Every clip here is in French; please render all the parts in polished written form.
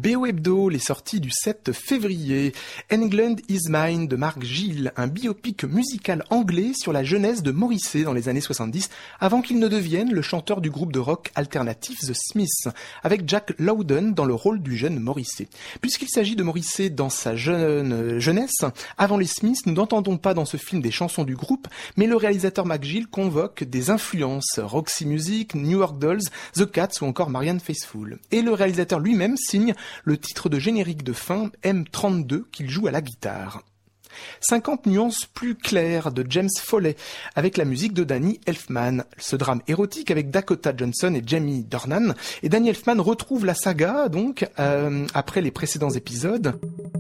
BO Hebdo, les sorties du 7 février. England is Mine de Mark Gill, un biopic musical anglais sur la jeunesse de Morrissey dans les années 70, avant qu'il ne devienne le chanteur du groupe de rock alternatif The Smiths, avec Jack Lowden dans le rôle du jeune Morrissey. Puisqu'il s'agit de Morrissey dans sa jeunesse, avant les Smiths, nous n'entendons pas dans ce film des chansons du groupe, mais le réalisateur Mark Gill convoque des influences Roxy Music, New York Dolls, The Cats ou encore Marianne Faithfull. Et le réalisateur lui-même signe le titre de générique de fin M32 qu'il joue à la guitare. 50 nuances plus claires de James Foley avec la musique de Danny Elfman. Ce drame érotique avec Dakota Johnson et Jamie Dornan. Et Danny Elfman retrouve la saga donc après les précédents épisodes.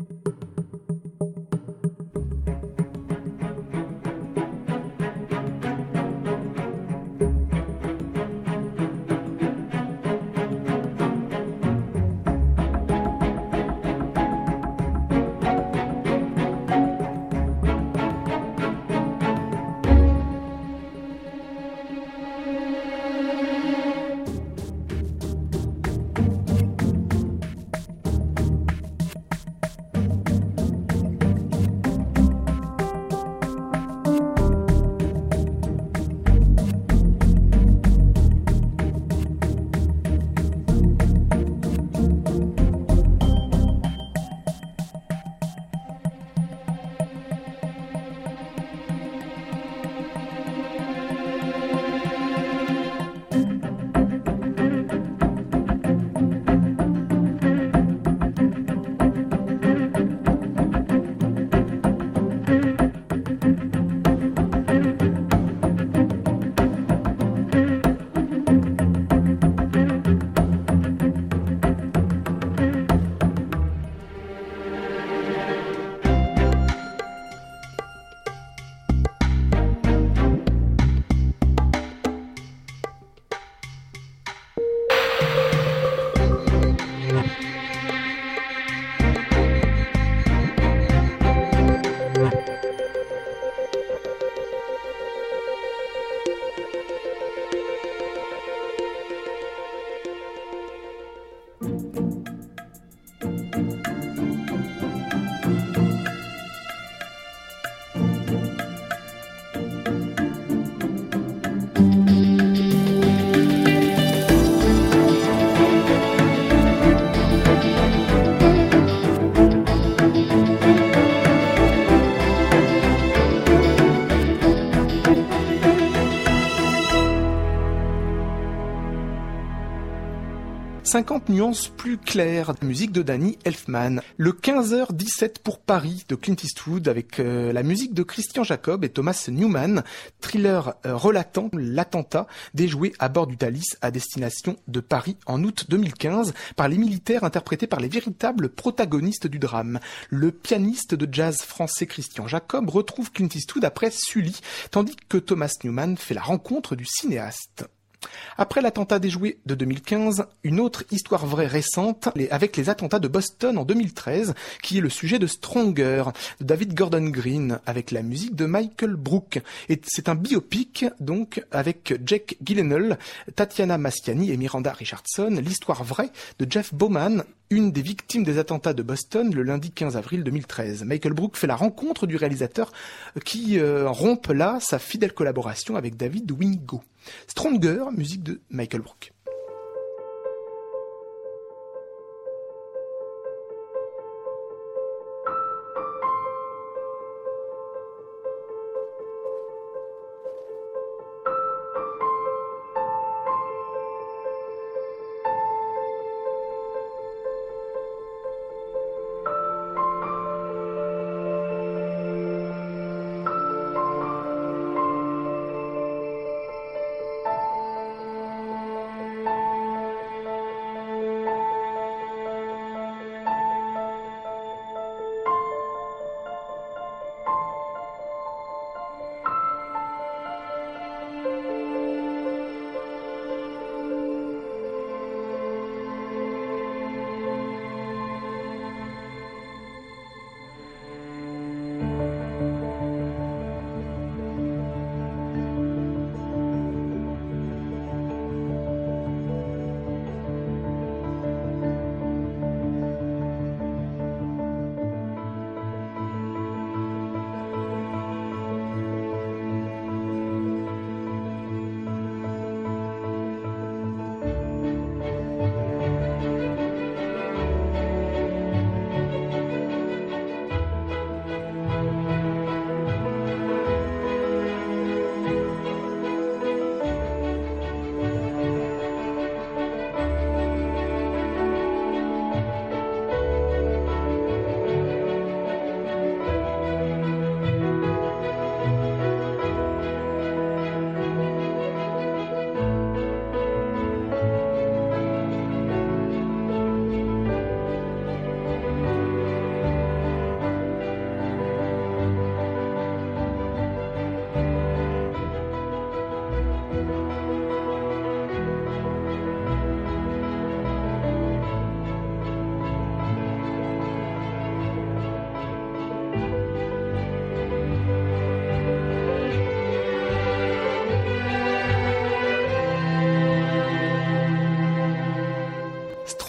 « 50 nuances plus claires », musique de Danny Elfman. Le 15h17 pour Paris de Clint Eastwood avec la musique de Christian Jacob et Thomas Newman, thriller relatant l'attentat déjoué à bord du Thalys à destination de Paris en août 2015 par les militaires interprétés par les véritables protagonistes du drame. Le pianiste de jazz français Christian Jacob retrouve Clint Eastwood après Sully, tandis que Thomas Newman fait la rencontre du cinéaste. Après l'attentat déjoué de 2015, une autre histoire vraie récente avec les attentats de Boston en 2013, qui est le sujet de Stronger, de David Gordon Green, avec la musique de Michael Brook. Et c'est un biopic, donc, avec Jake Gyllenhaal, Tatiana Maslany et Miranda Richardson, l'histoire vraie de Jeff Bauman, une des victimes des attentats de Boston le lundi 15 avril 2013. Michael Brook fait la rencontre du réalisateur qui rompt là sa fidèle collaboration avec David Wingo. Stronger, musique de Michael Brook.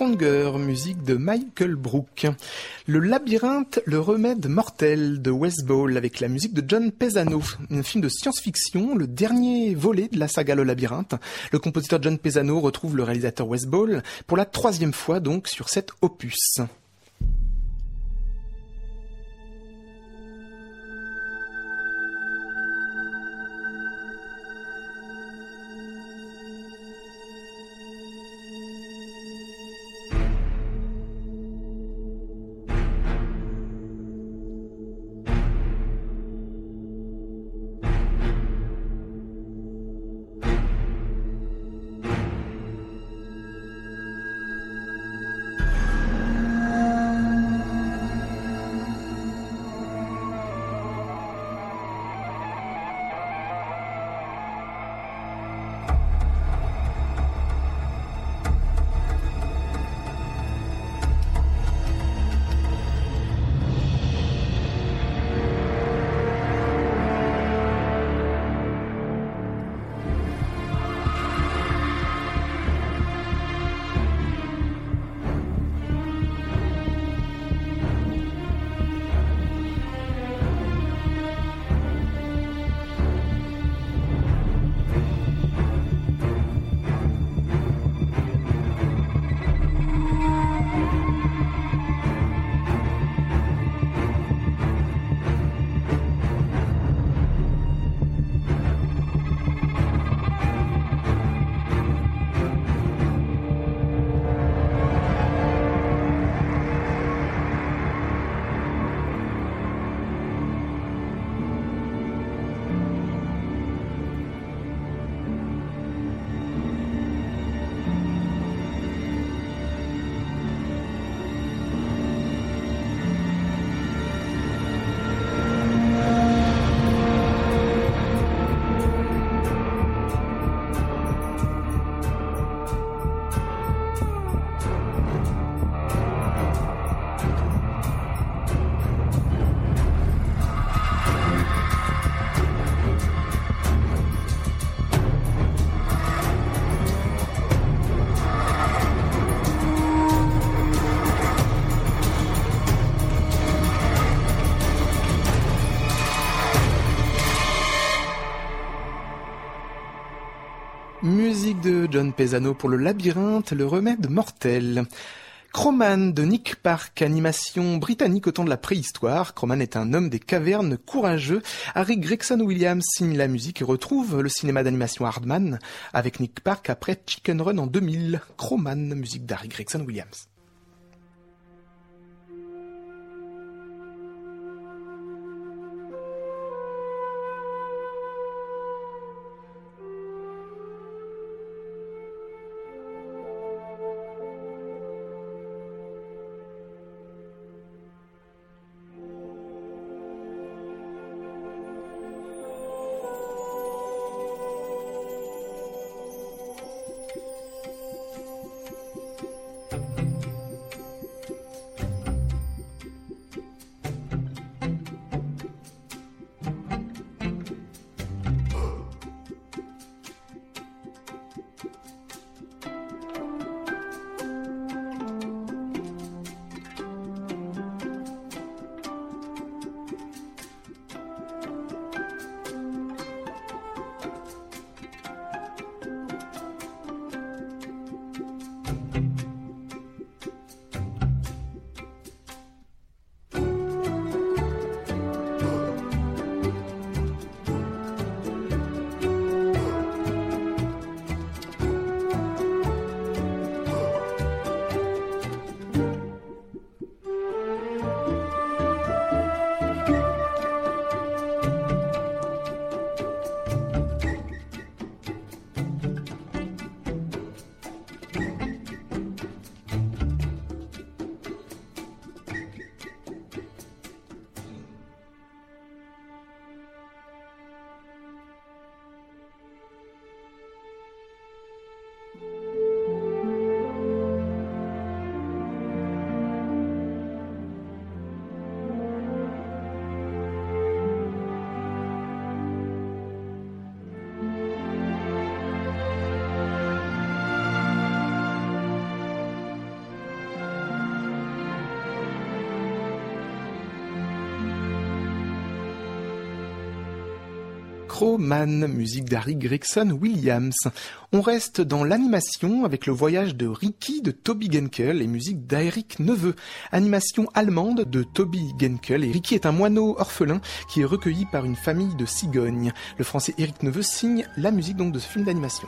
Stronger, musique de Michael Brook. Le labyrinthe, le remède mortel de Wes Ball avec la musique de John Pesano, un film de science-fiction, le dernier volet de la saga Le Labyrinthe. Le compositeur John Pesano retrouve le réalisateur Wes Ball pour la 3e fois donc sur cet opus. Musique de John Pesano pour le labyrinthe, le remède mortel. Crowman de Nick Park, animation britannique au temps de la préhistoire. Crowman est un homme des cavernes courageux. Harry Gregson Williams signe la musique et retrouve le cinéma d'animation Aardman avec Nick Park après Chicken Run en 2000. Crowman, musique d'Harry Gregson Williams. Synchroman, musique d'Harry Gregson Williams. On reste dans l'animation avec le voyage de Ricky de Toby Genkel et musique d'Eric Neveu. Animation allemande de Toby Genkel, et Ricky est un moineau orphelin qui est recueilli par une famille de cigognes. Le français Eric Neveu signe la musique donc de ce film d'animation.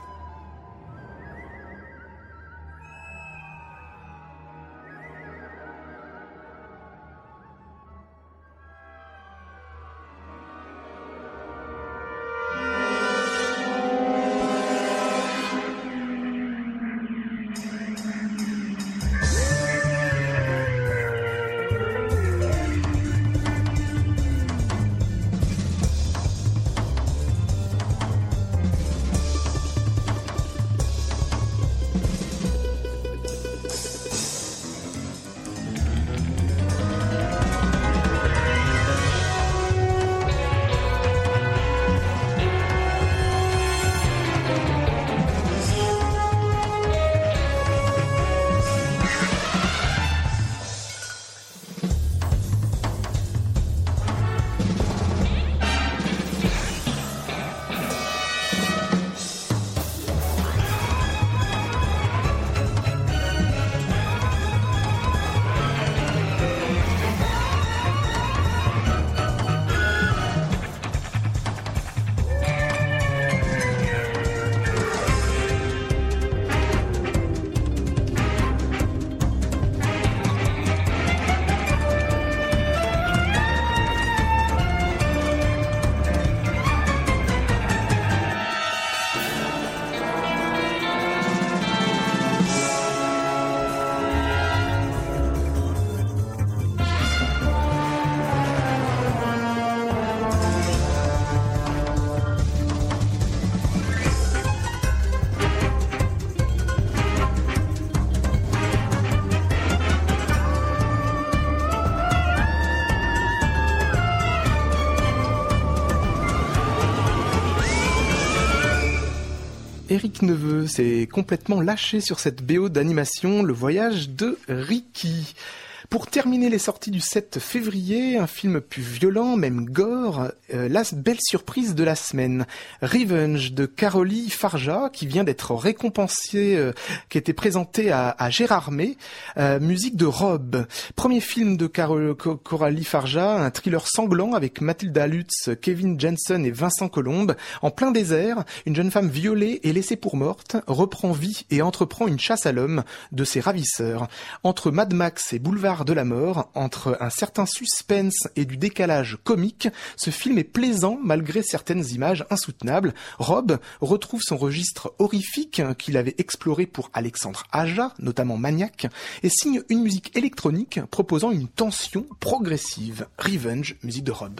Eric Neveu s'est complètement lâché sur cette BO d'animation, le voyage de Ricky. Pour terminer les sorties du 7 février, un film plus violent, même gore, la belle surprise de la semaine. Revenge de Coralie Farja, qui vient d'être récompensée, qui a été présentée à Gérard May, musique de Rob. Premier film de Coralie Farja, un thriller sanglant avec Mathilda Lutz, Kevin Jensen et Vincent Colombe. En plein désert, une jeune femme violée et laissée pour morte reprend vie et entreprend une chasse à l'homme de ses ravisseurs. Entre Mad Max et Boulevard de la mort, entre un certain suspense et du décalage comique, ce film est plaisant malgré certaines images insoutenables. Rob retrouve son registre horrifique qu'il avait exploré pour Alexandre Aja, notamment Maniac, et signe une musique électronique proposant une tension progressive. Revenge, musique de Rob.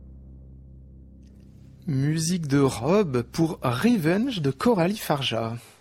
Musique de Rob pour Revenge de Coralie Farja.